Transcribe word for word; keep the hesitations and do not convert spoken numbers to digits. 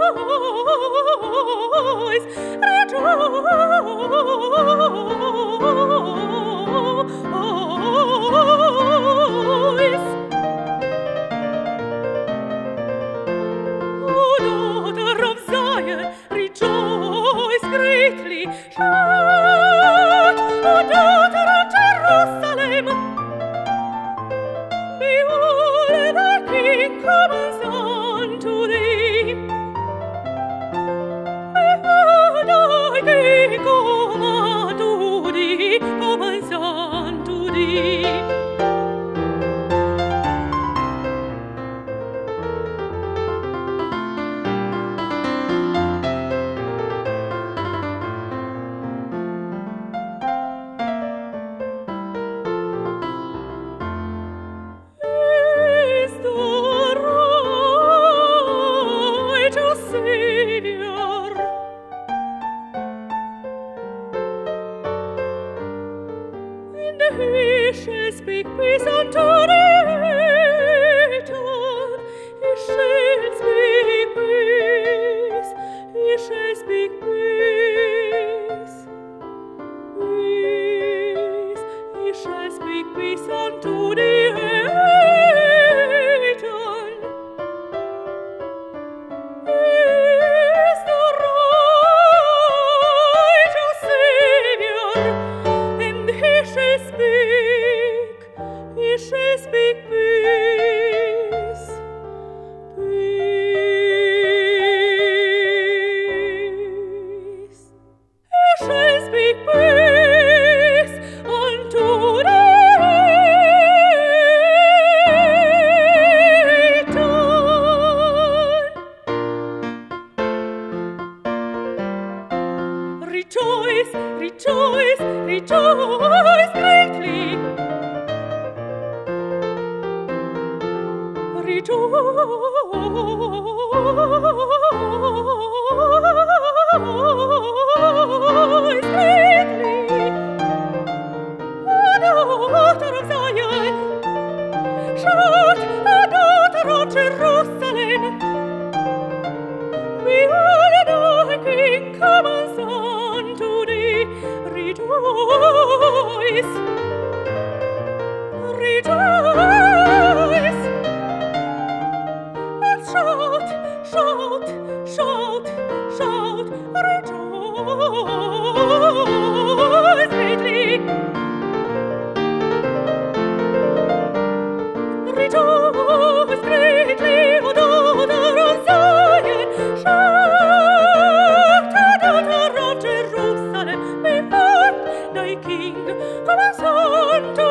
He shall speak peace unto Satan. He shall speak peace. He shall speak peace. Peace. He shall speak peace unto Satan. He is the righteous Savior, and he shall speak, he shall speak peace, peace. He shall speak peace unto Satan. Rejoice, rejoice, rejoice greatly. Rejoice greatly, O daughter of Zion. Shout, O daughter of Jerusalem. Behold, thy King comes unto thee. Rejoice, rejoice, and shout, shout, shout, shout, rejoice greatly. Rejoice greatly, O daughter of Zion. Shout, O daughter of Jerusalem. Behold, thy King comes unto